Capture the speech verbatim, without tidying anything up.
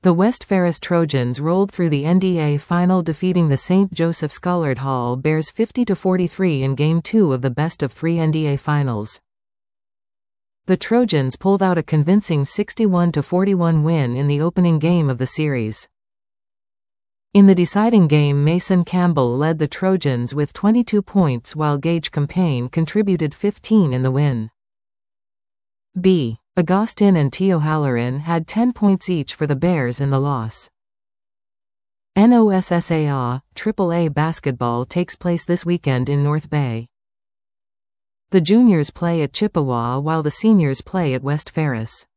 The West Ferris Trojans rolled through the N D A final, defeating the Saint Joseph Scullard Hall Bears fifty to forty-three in Game two of the best-of-three N D A finals. The Trojans pulled out a convincing sixty-one to forty-one win in the opening game of the series. In the deciding game, Mason Campbell led the Trojans with twenty-two points while Gage Campaign contributed fifteen in the win. B. Agustin and Teo Halloran had ten points each for the Bears in the loss. N O S S A A, triple A basketball takes place this weekend in North Bay. The juniors play at Chippewa while the seniors play at West Ferris.